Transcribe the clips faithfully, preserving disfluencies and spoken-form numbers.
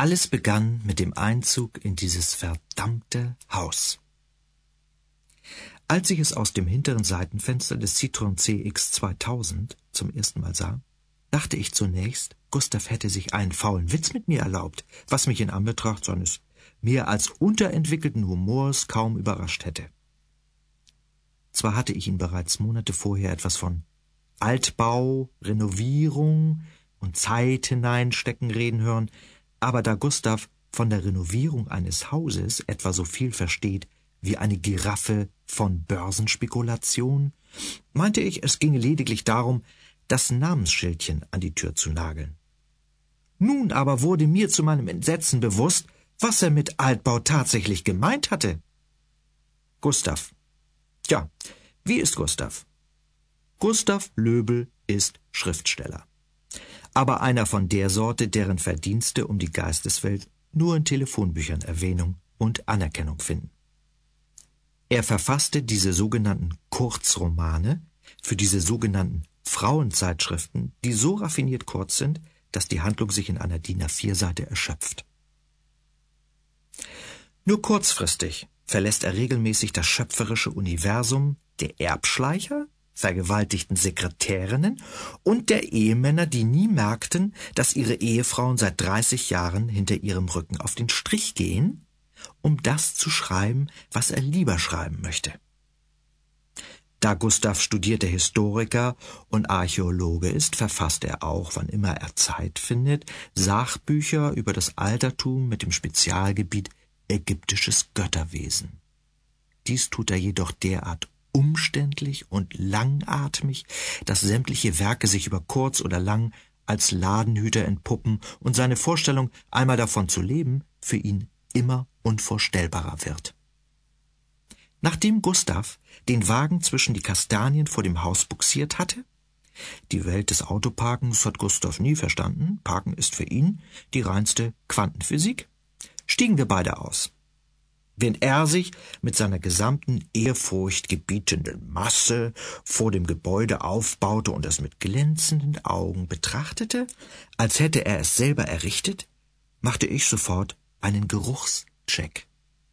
Alles begann mit dem Einzug in dieses verdammte Haus. Als ich es aus dem hinteren Seitenfenster des Citroën C X zweitausend zum ersten Mal sah, dachte ich zunächst, Gustav hätte sich einen faulen Witz mit mir erlaubt, was mich in Anbetracht seines mehr als unterentwickelten Humors kaum überrascht hätte. Zwar hatte ich ihn bereits Monate vorher etwas von Altbau, Renovierung und Zeit hineinstecken reden hören, aber da Gustav von der Renovierung eines Hauses etwa so viel versteht wie eine Giraffe von Börsenspekulation, meinte ich, es ginge lediglich darum, das Namensschildchen an die Tür zu nageln. Nun aber wurde mir zu meinem Entsetzen bewusst, was er mit Altbau tatsächlich gemeint hatte. Gustav. Tja, wie ist Gustav? Gustav Löbel ist Schriftsteller. Aber einer von der Sorte, deren Verdienste um die Geisteswelt nur in Telefonbüchern Erwähnung und Anerkennung finden. Er verfasste diese sogenannten Kurzromane für diese sogenannten Frauenzeitschriften, die so raffiniert kurz sind, dass die Handlung sich in einer D I N A vier Seite erschöpft. Nur kurzfristig verlässt er regelmäßig das schöpferische Universum der Erbschleicher, vergewaltigten Sekretärinnen und der Ehemänner, die nie merkten, dass ihre Ehefrauen seit dreißig Jahren hinter ihrem Rücken auf den Strich gehen, um das zu schreiben, was er lieber schreiben möchte. Da Gustav studierter Historiker und Archäologe ist, verfasst er auch, wann immer er Zeit findet, Sachbücher über das Altertum mit dem Spezialgebiet ägyptisches Götterwesen. Dies tut er jedoch derart umständlich und langatmig, dass sämtliche Werke sich über kurz oder lang als Ladenhüter entpuppen und seine Vorstellung, einmal davon zu leben, für ihn immer unvorstellbarer wird. Nachdem Gustav den Wagen zwischen die Kastanien vor dem Haus bugsiert hatte, die Welt des Autoparkens hat Gustav nie verstanden, Parken ist für ihn die reinste Quantenphysik, stiegen wir beide aus. Während er sich mit seiner gesamten ehrfurchtgebietenden Masse vor dem Gebäude aufbaute und es mit glänzenden Augen betrachtete, als hätte er es selber errichtet, machte ich sofort einen Geruchscheck.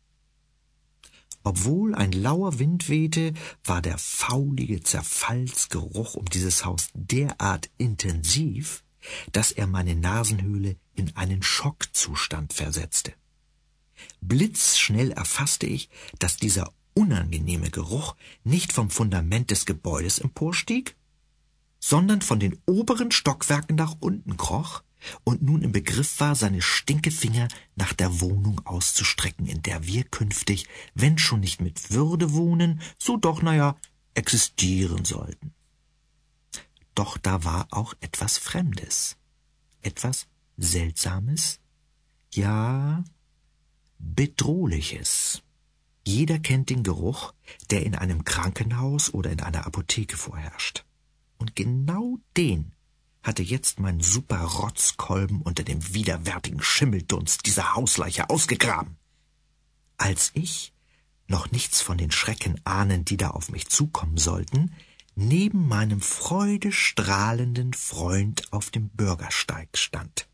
Obwohl ein lauer Wind wehte, war der faulige Zerfallsgeruch um dieses Haus derart intensiv, dass er meine Nasenhöhle in einen Schockzustand versetzte. Blitzschnell erfasste ich, dass dieser unangenehme Geruch nicht vom Fundament des Gebäudes emporstieg, sondern von den oberen Stockwerken nach unten kroch und nun im Begriff war, seine Stinkefinger nach der Wohnung auszustrecken, in der wir künftig, wenn schon nicht mit Würde wohnen, so doch, naja, existieren sollten. Doch da war auch etwas Fremdes, etwas Seltsames, ja, Bedrohliches. Jeder kennt den Geruch, der in einem Krankenhaus oder in einer Apotheke vorherrscht. Und genau den hatte jetzt mein Super-Rotzkolben unter dem widerwärtigen Schimmeldunst dieser Hausleiche ausgegraben. Als ich, noch nichts von den Schrecken ahnend, die da auf mich zukommen sollten, neben meinem freudestrahlenden Freund auf dem Bürgersteig stand.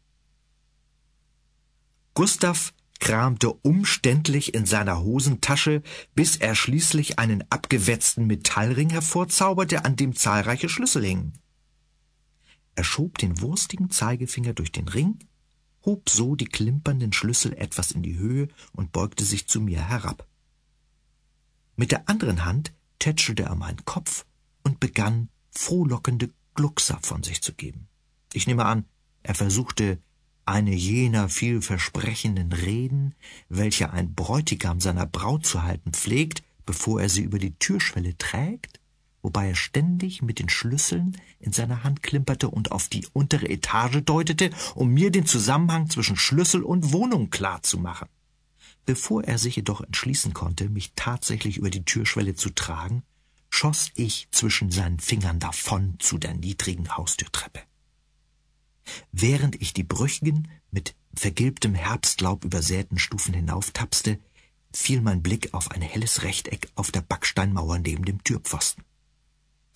Gustav kramte umständlich in seiner Hosentasche, bis er schließlich einen abgewetzten Metallring hervorzauberte, an dem zahlreiche Schlüssel hingen. Er schob den wurstigen Zeigefinger durch den Ring, hob so die klimpernden Schlüssel etwas in die Höhe und beugte sich zu mir herab. Mit der anderen Hand tätschelte er meinen Kopf und begann, frohlockende Gluckser von sich zu geben. Ich nehme an, er versuchte, eine jener vielversprechenden Reden, welche ein Bräutigam seiner Braut zu halten pflegt, bevor er sie über die Türschwelle trägt, wobei er ständig mit den Schlüsseln in seiner Hand klimperte und auf die untere Etage deutete, um mir den Zusammenhang zwischen Schlüssel und Wohnung klar zu machen. Bevor er sich jedoch entschließen konnte, mich tatsächlich über die Türschwelle zu tragen, schoss ich zwischen seinen Fingern davon zu der niedrigen Haustürtreppe. Während ich die brüchigen, mit vergilbtem Herbstlaub übersäten Stufen hinauftapste, fiel mein Blick auf ein helles Rechteck auf der Backsteinmauer neben dem Türpfosten.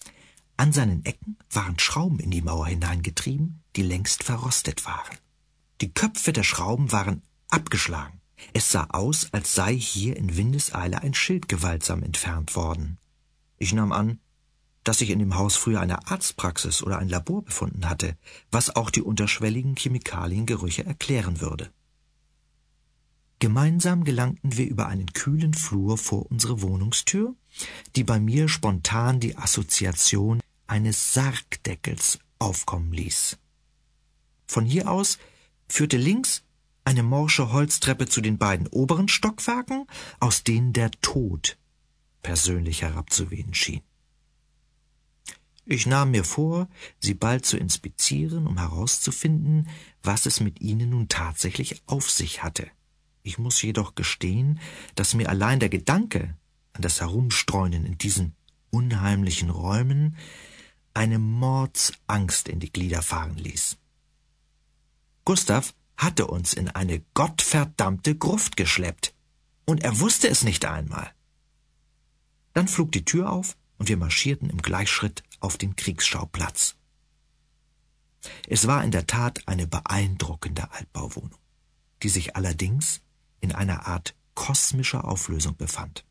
An seinen Ecken waren Schrauben in die Mauer hineingetrieben, die längst verrostet waren. Die Köpfe der Schrauben waren abgeschlagen. Es sah aus, als sei hier in Windeseile ein Schild gewaltsam entfernt worden. Ich nahm an, dass sich in dem Haus früher eine Arztpraxis oder ein Labor befunden hatte, was auch die unterschwelligen Chemikaliengerüche erklären würde. Gemeinsam gelangten wir über einen kühlen Flur vor unsere Wohnungstür, die bei mir spontan die Assoziation eines Sargdeckels aufkommen ließ. Von hier aus führte links eine morsche Holztreppe zu den beiden oberen Stockwerken, aus denen der Tod persönlich herabzuwehen schien. Ich nahm mir vor, sie bald zu inspizieren, um herauszufinden, was es mit ihnen nun tatsächlich auf sich hatte. Ich muss jedoch gestehen, dass mir allein der Gedanke an das Herumstreunen in diesen unheimlichen Räumen eine Mordsangst in die Glieder fahren ließ. Gustav hatte uns in eine gottverdammte Gruft geschleppt, und er wusste es nicht einmal. Dann flog die Tür auf, und wir marschierten im Gleichschritt auf den Kriegsschauplatz. Es war in der Tat eine beeindruckende Altbauwohnung, die sich allerdings in einer Art kosmischer Auflösung befand.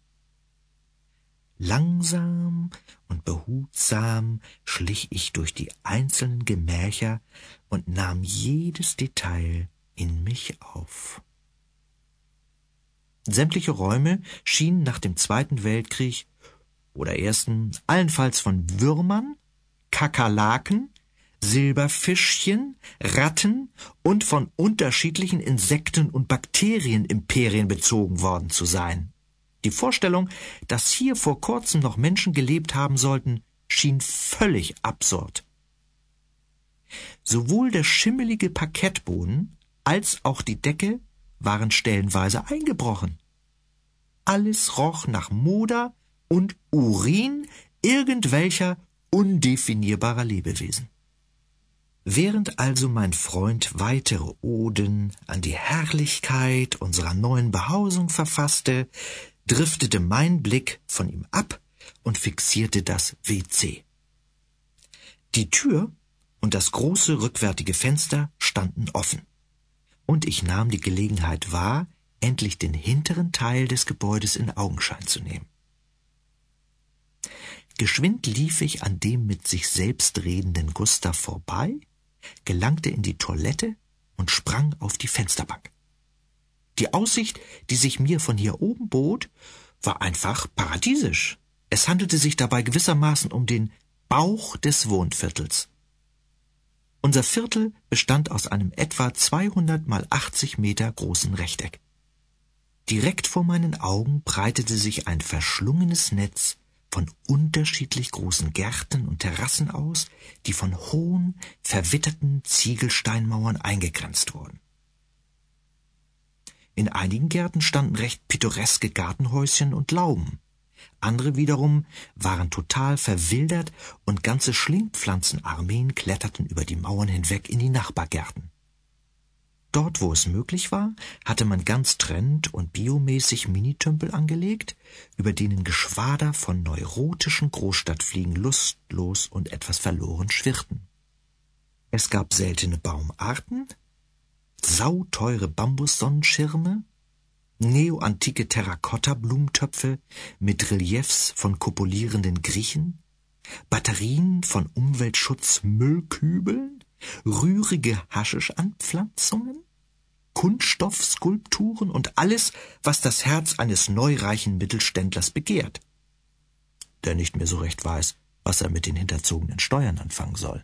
Langsam und behutsam schlich ich durch die einzelnen Gemächer und nahm jedes Detail in mich auf. Sämtliche Räume schienen nach dem Zweiten Weltkrieg oder ersten allenfalls von Würmern, Kakerlaken, Silberfischchen, Ratten und von unterschiedlichen Insekten und Bakterienim-Perien bezogen worden zu sein. Die Vorstellung, dass hier vor kurzem noch Menschen gelebt haben sollten, schien völlig absurd. Sowohl der schimmelige Parkettboden als auch die Decke waren stellenweise eingebrochen. Alles roch nach Moder und Urin irgendwelcher undefinierbarer Lebewesen. Während also mein Freund weitere Oden an die Herrlichkeit unserer neuen Behausung verfasste, driftete mein Blick von ihm ab und fixierte das W C. Die Tür und das große rückwärtige Fenster standen offen, und ich nahm die Gelegenheit wahr, endlich den hinteren Teil des Gebäudes in Augenschein zu nehmen. Geschwind lief ich an dem mit sich selbst redenden Gustav vorbei, gelangte in die Toilette und sprang auf die Fensterbank. Die Aussicht, die sich mir von hier oben bot, war einfach paradiesisch. Es handelte sich dabei gewissermaßen um den Bauch des Wohnviertels. Unser Viertel bestand aus einem etwa zweihundert mal achtzig Meter großen Rechteck. Direkt vor meinen Augen breitete sich ein verschlungenes Netz von unterschiedlich großen Gärten und Terrassen aus, die von hohen, verwitterten Ziegelsteinmauern eingegrenzt wurden. In einigen Gärten standen recht pittoreske Gartenhäuschen und Lauben. Andere wiederum waren total verwildert, und ganze Schlingpflanzenarmeen kletterten über die Mauern hinweg in die Nachbargärten. Dort, wo es möglich war, hatte man ganz trend- und biomäßig Minitümpel angelegt, über denen Geschwader von neurotischen Großstadtfliegen lustlos und etwas verloren schwirrten. Es gab seltene Baumarten, sauteure Bambussonnenschirme, neoantike Terrakotta-Blumentöpfe mit Reliefs von kopulierenden Griechen, Batterien von Umweltschutz-Müllkübeln, rührige Haschischanpflanzungen, Kunststoffskulpturen und alles, was das Herz eines neureichen Mittelständlers begehrt, der nicht mehr so recht weiß, was er mit den hinterzogenen Steuern anfangen soll.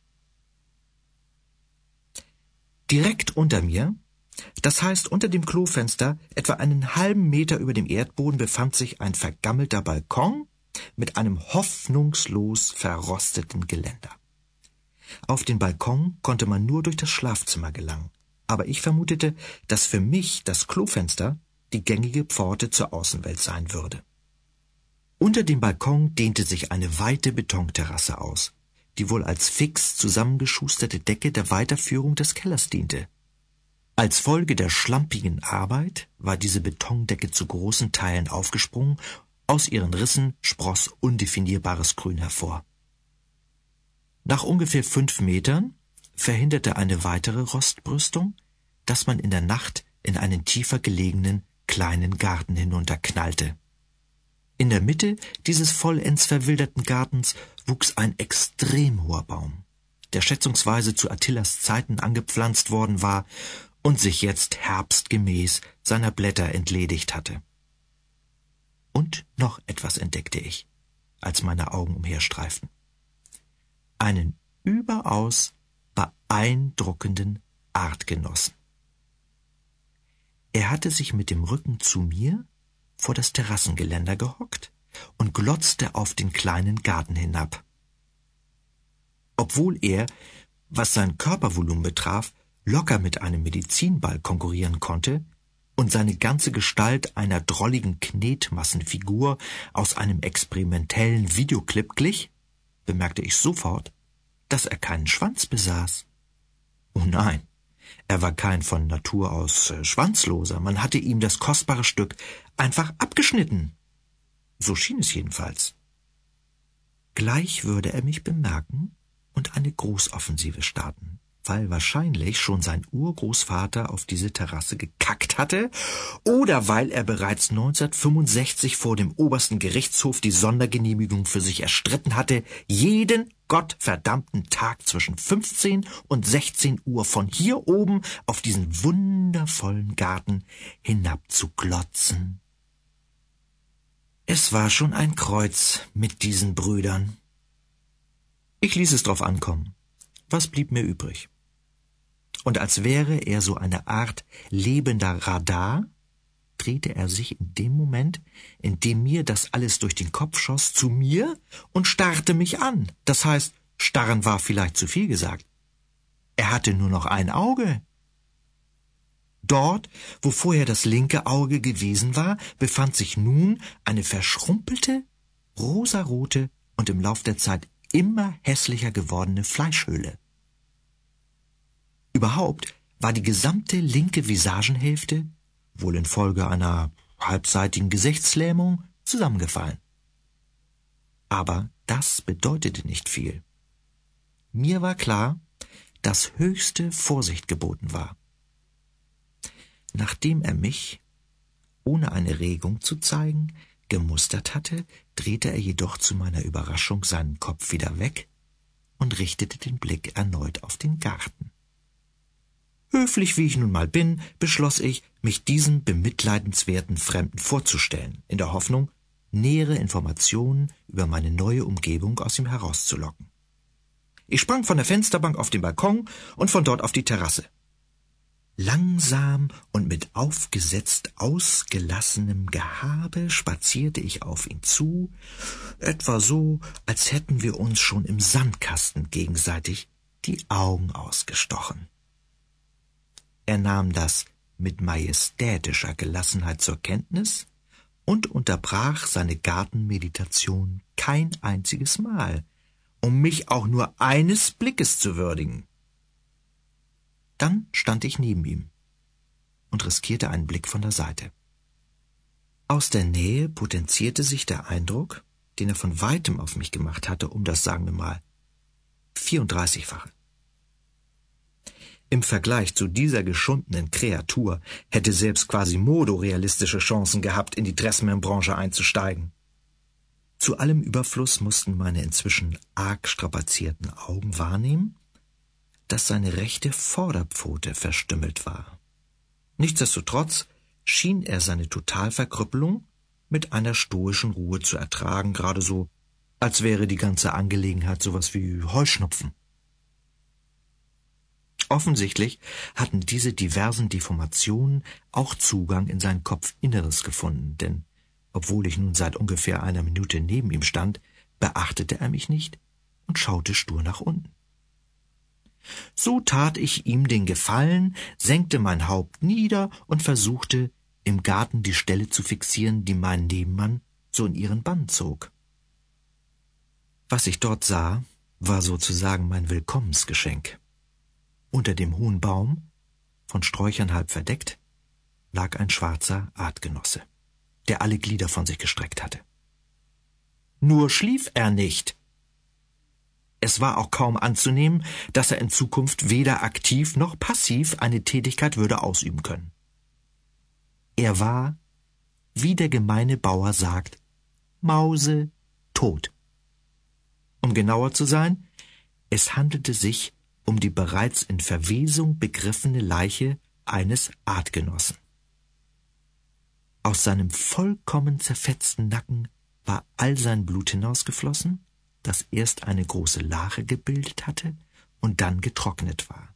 Direkt unter mir, das heißt unter dem Klofenster, etwa einen halben Meter über dem Erdboden, befand sich ein vergammelter Balkon mit einem hoffnungslos verrosteten Geländer. Auf den Balkon konnte man nur durch das Schlafzimmer gelangen, aber ich vermutete, dass für mich das Klofenster die gängige Pforte zur Außenwelt sein würde. Unter dem Balkon dehnte sich eine weite Betonterrasse aus, die wohl als fix zusammengeschusterte Decke der Weiterführung des Kellers diente. Als Folge der schlampigen Arbeit war diese Betondecke zu großen Teilen aufgesprungen, aus ihren Rissen spross undefinierbares Grün hervor. Nach ungefähr fünf Metern verhinderte eine weitere Rostbrüstung, das man in der Nacht in einen tiefer gelegenen kleinen Garten hinunterknallte. In der Mitte dieses vollends verwilderten Gartens wuchs ein extrem hoher Baum, der schätzungsweise zu Attilas Zeiten angepflanzt worden war und sich jetzt herbstgemäß seiner Blätter entledigt hatte. Und noch etwas entdeckte ich, als meine Augen umherstreiften. Einen überaus beeindruckenden Artgenossen. Er hatte sich mit dem Rücken zu mir vor das Terrassengeländer gehockt und glotzte auf den kleinen Garten hinab. Obwohl er, was sein Körpervolumen betraf, locker mit einem Medizinball konkurrieren konnte und seine ganze Gestalt einer drolligen Knetmassenfigur aus einem experimentellen Videoclip glich, bemerkte ich sofort, dass er keinen Schwanz besaß. Oh nein, er war kein von Natur aus äh, Schwanzloser, man hatte ihm das kostbare Stück einfach abgeschnitten. So schien es jedenfalls. Gleich würde er mich bemerken und eine Großoffensive starten, weil wahrscheinlich schon sein Urgroßvater auf diese Terrasse gekackt hatte oder weil er bereits neunzehnhundertfünfundsechzig vor dem obersten Gerichtshof die Sondergenehmigung für sich erstritten hatte, jeden gottverdammten Tag zwischen fünfzehn und sechzehn Uhr von hier oben auf diesen wundervollen Garten hinabzuglotzen. Es war schon ein Kreuz mit diesen Brüdern. Ich ließ es drauf ankommen. Was blieb mir übrig? Und als wäre er so eine Art lebender Radar, drehte er sich in dem Moment, in dem mir das alles durch den Kopf schoss, zu mir und starrte mich an. Das heißt, starren war vielleicht zu viel gesagt. Er hatte nur noch ein Auge. Dort, wo vorher das linke Auge gewesen war, befand sich nun eine verschrumpelte, rosarote und im Lauf der Zeit immer hässlicher gewordene Fleischhöhle. Überhaupt war die gesamte linke Visagenhälfte, wohl infolge einer halbseitigen Gesichtslähmung, zusammengefallen. Aber das bedeutete nicht viel. Mir war klar, dass höchste Vorsicht geboten war. Nachdem er mich, ohne eine Regung zu zeigen, gemustert hatte, drehte er jedoch zu meiner Überraschung seinen Kopf wieder weg und richtete den Blick erneut auf den Garten. Höflich wie ich nun mal bin, beschloss ich, mich diesem bemitleidenswerten Fremden vorzustellen, in der Hoffnung, nähere Informationen über meine neue Umgebung aus ihm herauszulocken. Ich sprang von der Fensterbank auf den Balkon und von dort auf die Terrasse. Langsam und mit aufgesetzt ausgelassenem Gehabe spazierte ich auf ihn zu, etwa so, als hätten wir uns schon im Sandkasten gegenseitig die Augen ausgestochen. Er nahm das mit majestätischer Gelassenheit zur Kenntnis und unterbrach seine Gartenmeditation kein einziges Mal, um mich auch nur eines Blickes zu würdigen. Dann stand ich neben ihm und riskierte einen Blick von der Seite. Aus der Nähe potenzierte sich der Eindruck, den er von weitem auf mich gemacht hatte, um das, sagen wir mal, vierunddreißigfache. Im Vergleich zu dieser geschundenen Kreatur hätte selbst Quasimodo realistische Chancen gehabt, in die Dressmann-Branche einzusteigen. Zu allem Überfluss mussten meine inzwischen arg strapazierten Augen wahrnehmen, dass seine rechte Vorderpfote verstümmelt war. Nichtsdestotrotz schien er seine Totalverkrüppelung mit einer stoischen Ruhe zu ertragen, gerade so, als wäre die ganze Angelegenheit sowas wie Heuschnupfen. Offensichtlich hatten diese diversen Deformationen auch Zugang in sein Kopfinneres gefunden, denn obwohl ich nun seit ungefähr einer Minute neben ihm stand, beachtete er mich nicht und schaute stur nach unten. So tat ich ihm den Gefallen, senkte mein Haupt nieder und versuchte, im Garten die Stelle zu fixieren, die mein Nebenmann so in ihren Bann zog. Was ich dort sah, war sozusagen mein Willkommensgeschenk. Unter dem hohen Baum, von Sträuchern halb verdeckt, lag ein schwarzer Artgenosse, der alle Glieder von sich gestreckt hatte. Nur schlief er nicht. Es war auch kaum anzunehmen, dass er in Zukunft weder aktiv noch passiv eine Tätigkeit würde ausüben können. Er war, wie der gemeine Bauer sagt, mausetot. Um genauer zu sein, es handelte sich um die bereits in Verwesung begriffene Leiche eines Artgenossen. Aus seinem vollkommen zerfetzten Nacken war all sein Blut hinausgeflossen, das erst eine große Lache gebildet hatte und dann getrocknet war.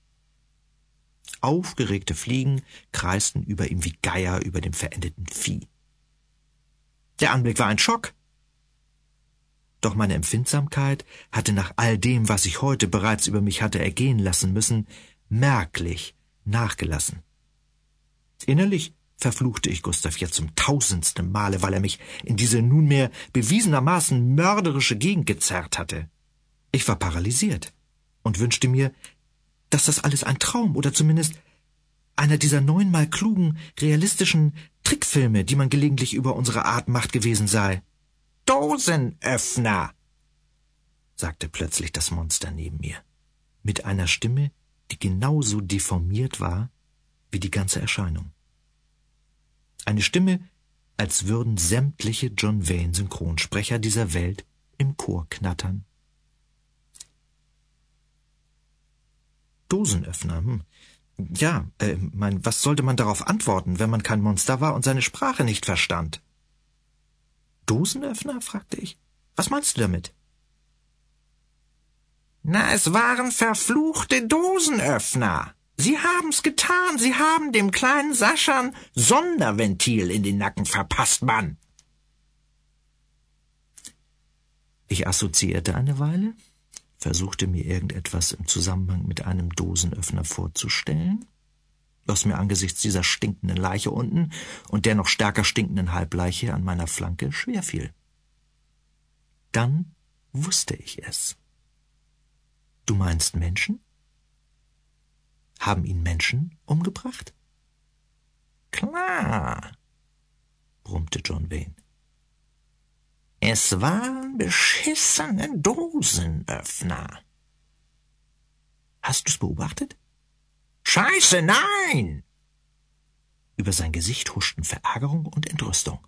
Aufgeregte Fliegen kreisten über ihm wie Geier über dem verendeten Vieh. Der Anblick war ein Schock. Doch meine Empfindsamkeit hatte nach all dem, was ich heute bereits über mich hatte ergehen lassen müssen, merklich nachgelassen. Innerlich verfluchte ich Gustav jetzt zum tausendsten Male, weil er mich in diese nunmehr bewiesenermaßen mörderische Gegend gezerrt hatte. Ich war paralysiert und wünschte mir, dass das alles ein Traum oder zumindest einer dieser neunmal klugen, realistischen Trickfilme, die man gelegentlich über unsere Art macht, gewesen sei. »Dosenöffner«, sagte plötzlich das Monster neben mir, mit einer Stimme, die genauso deformiert war wie die ganze Erscheinung. Eine Stimme, als würden sämtliche John Wayne-Synchronsprecher dieser Welt im Chor knattern. Dosenöffner, hm. Ja, äh, mein, was sollte man darauf antworten, wenn man kein Monster war und seine Sprache nicht verstand? Dosenöffner? Fragte ich. Was meinst du damit? Na, es waren verfluchte Dosenöffner. Sie haben's getan, sie haben dem kleinen Sascha ein Sonderventil in den Nacken verpasst, Mann. Ich assoziierte eine Weile, versuchte mir irgendetwas im Zusammenhang mit einem Dosenöffner vorzustellen, was mir angesichts dieser stinkenden Leiche unten und der noch stärker stinkenden Halbleiche an meiner Flanke schwerfiel. Dann wusste ich es. Du meinst Menschen? Haben ihn Menschen umgebracht? Klar, brummte John Wayne. Es waren beschissene Dosenöffner. Hast du's beobachtet? Scheiße, nein! Über sein Gesicht huschten Verärgerung und Entrüstung.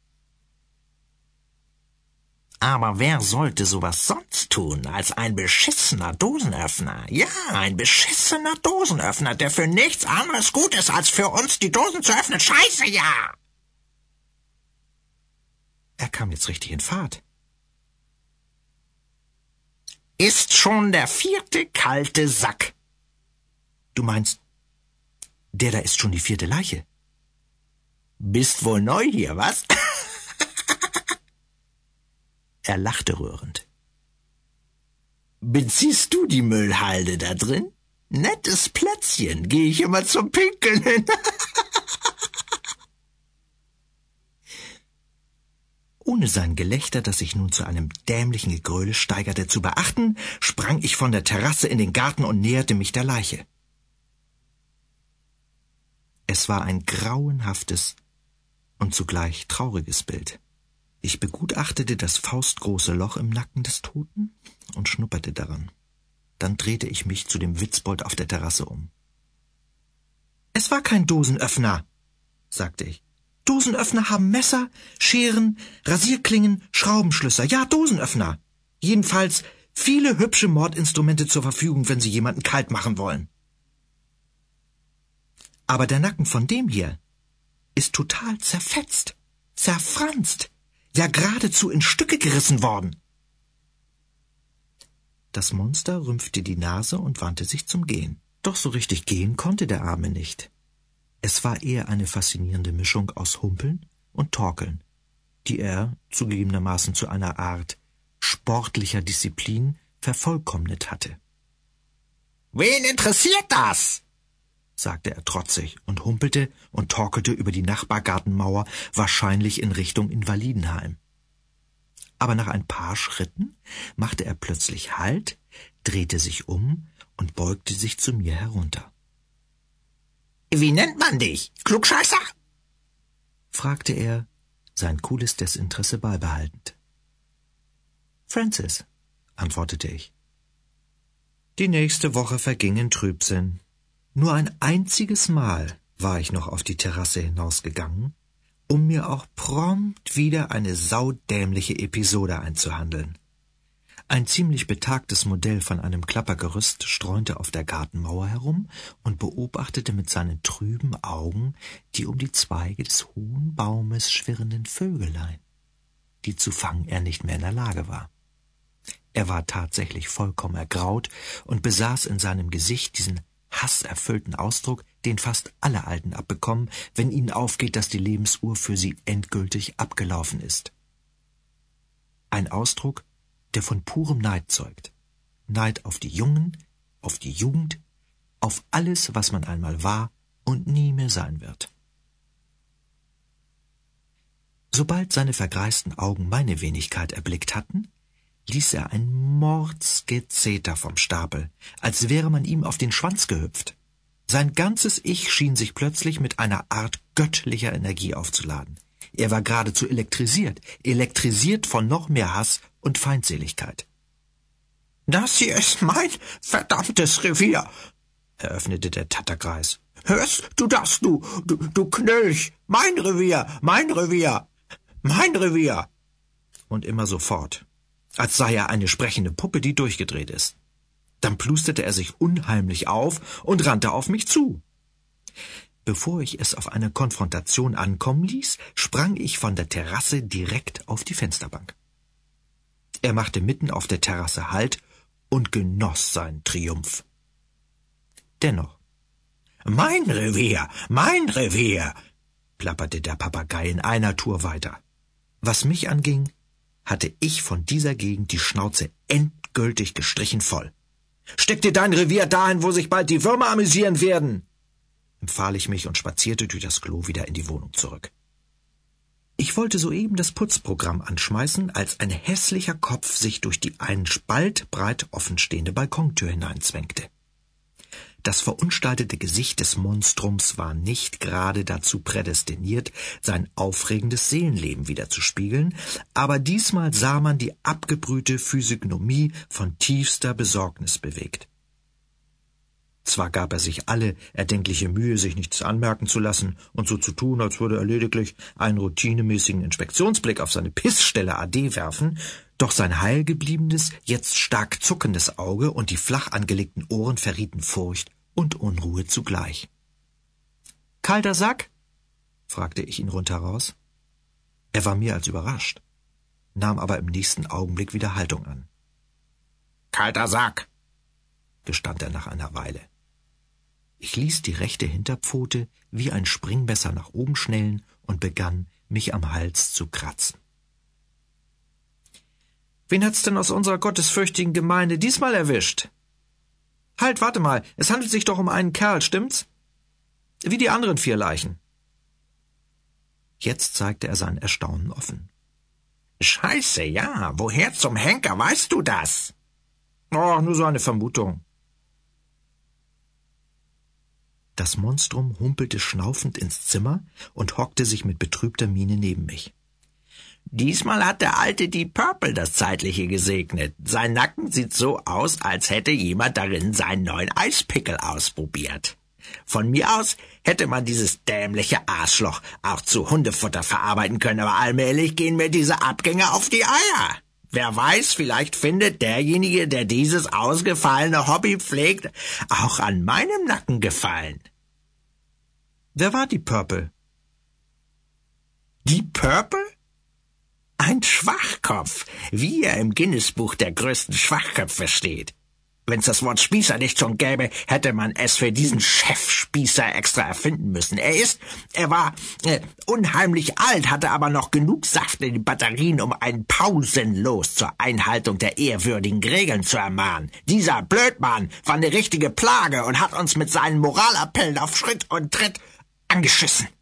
Aber wer sollte sowas sonst tun als ein beschissener Dosenöffner? Ja, ein beschissener Dosenöffner, der für nichts anderes gut ist, als für uns die Dosen zu öffnen. Scheiße, ja! Er kam jetzt richtig in Fahrt. Ist schon der vierte kalte Sack. Du meinst, der da ist schon die vierte Leiche? Bist wohl neu hier, was? Er lachte rührend. Beziehst du die Müllhalde da drin? Nettes Plätzchen, gehe ich immer zum Pinkeln hin. Ohne sein Gelächter, das sich nun zu einem dämlichen Gegröle steigerte, zu beachten, sprang ich von der Terrasse in den Garten und näherte mich der Leiche. Es war ein grauenhaftes und zugleich trauriges Bild. Ich begutachtete das faustgroße Loch im Nacken des Toten und schnupperte daran. Dann drehte ich mich zu dem Witzbold auf der Terrasse um. »Es war kein Dosenöffner«, sagte ich. »Dosenöffner haben Messer, Scheren, Rasierklingen, Schraubenschlüsser. Ja, Dosenöffner. Jedenfalls viele hübsche Mordinstrumente zur Verfügung, wenn sie jemanden kalt machen wollen. Aber der Nacken von dem hier ist total zerfetzt, zerfranst, ja geradezu in Stücke gerissen worden.« Das Monster rümpfte die Nase und wandte sich zum Gehen. Doch so richtig gehen konnte der Arme nicht. Es war eher eine faszinierende Mischung aus Humpeln und Torkeln, die er zugegebenermaßen zu einer Art sportlicher Disziplin vervollkommnet hatte. »Wen interessiert das?«, sagte er trotzig und humpelte und torkelte über die Nachbargartenmauer, wahrscheinlich in Richtung Invalidenheim. Aber nach ein paar Schritten machte er plötzlich Halt, drehte sich um und beugte sich zu mir herunter. »Wie nennt man dich? Klugscheißer?«, fragte er, sein cooles Desinteresse beibehaltend. »Francis«, antwortete ich. Die nächste Woche verging in Trübsinn. Nur ein einziges Mal war ich noch auf die Terrasse hinausgegangen, um mir auch prompt wieder eine saudämliche Episode einzuhandeln. Ein ziemlich betagtes Modell von einem Klappergerüst streunte auf der Gartenmauer herum und beobachtete mit seinen trüben Augen die um die Zweige des hohen Baumes schwirrenden Vögelein, die zu fangen er nicht mehr in der Lage war. Er war tatsächlich vollkommen ergraut und besaß in seinem Gesicht diesen hasserfüllten Ausdruck, den fast alle Alten abbekommen, wenn ihnen aufgeht, dass die Lebensuhr für sie endgültig abgelaufen ist. Ein Ausdruck, der von purem Neid zeugt. Neid auf die Jungen, auf die Jugend, auf alles, was man einmal war und nie mehr sein wird. Sobald seine vergreisten Augen meine Wenigkeit erblickt hatten, ließ er ein Mordsgezeter vom Stapel, als wäre man ihm auf den Schwanz gehüpft. Sein ganzes Ich schien sich plötzlich mit einer Art göttlicher Energie aufzuladen. Er war geradezu elektrisiert, elektrisiert von noch mehr Hass und Feindseligkeit. »Das hier ist mein verdammtes Revier«, eröffnete der Tatterkreis. »Hörst du das, du, du, du Knölch? Mein Revier, mein Revier, mein Revier!« Und immer so fort, als sei er eine sprechende Puppe, die durchgedreht ist. Dann plusterte er sich unheimlich auf und rannte auf mich zu. Bevor ich es auf eine Konfrontation ankommen ließ, sprang ich von der Terrasse direkt auf die Fensterbank. Er machte mitten auf der Terrasse Halt und genoss seinen Triumph. Dennoch. »Mein Revier, mein Revier«, plapperte der Papagei in einer Tour weiter. Was mich anging, hatte ich von dieser Gegend die Schnauze endgültig gestrichen voll. »Steck dir dein Revier dahin, wo sich bald die Würmer amüsieren werden«, empfahl ich mich und spazierte durch das Klo wieder in die Wohnung zurück. Ich wollte soeben das Putzprogramm anschmeißen, als ein hässlicher Kopf sich durch die einen Spalt breit offenstehende Balkontür hineinzwängte. Das verunstaltete Gesicht des Monstrums war nicht gerade dazu prädestiniert, sein aufregendes Seelenleben widerzuspiegeln, aber diesmal sah man die abgebrühte Physiognomie von tiefster Besorgnis bewegt. Zwar gab er sich alle erdenkliche Mühe, sich nichts anmerken zu lassen und so zu tun, als würde er lediglich einen routinemäßigen Inspektionsblick auf seine Pissstelle A D werfen, doch sein heilgebliebenes, jetzt stark zuckendes Auge und die flach angelegten Ohren verrieten Furcht und Unruhe zugleich. »Kalter Sack?« fragte ich ihn rundheraus. Er war mehr als überrascht, nahm aber im nächsten Augenblick wieder Haltung an. »Kalter Sack«, gestand er nach einer Weile. Ich ließ die rechte Hinterpfote wie ein Springmesser nach oben schnellen und begann, mich am Hals zu kratzen. »Wen hat's denn aus unserer gottesfürchtigen Gemeinde diesmal erwischt?« »Halt, warte mal, es handelt sich doch um einen Kerl, stimmt's? Wie die anderen vier Leichen.« Jetzt zeigte er sein Erstaunen offen. »Scheiße, ja, woher zum Henker weißt du das?« »Oh, nur so eine Vermutung.« Das Monstrum humpelte schnaufend ins Zimmer und hockte sich mit betrübter Miene neben mich. »Diesmal hat der alte Deep Purple das Zeitliche gesegnet. Sein Nacken sieht so aus, als hätte jemand darin seinen neuen Eispickel ausprobiert. Von mir aus hätte man dieses dämliche Arschloch auch zu Hundefutter verarbeiten können, aber allmählich gehen mir diese Abgänge auf die Eier. Wer weiß, vielleicht findet derjenige, der dieses ausgefallene Hobby pflegt, auch an meinem Nacken Gefallen.« »Wer war Deep Purple?« »Deep Purple? Ein Schwachkopf, wie er im Guinness-Buch der größten Schwachköpfe steht. Wenn's das Wort Spießer nicht schon gäbe, hätte man es für diesen Chefspießer extra erfinden müssen. Er ist, er war äh, unheimlich alt, hatte aber noch genug Saft in den Batterien, um einen pausenlos zur Einhaltung der ehrwürdigen Regeln zu ermahnen. Dieser Blödmann war eine richtige Plage und hat uns mit seinen Moralappellen auf Schritt und Tritt angeschissen.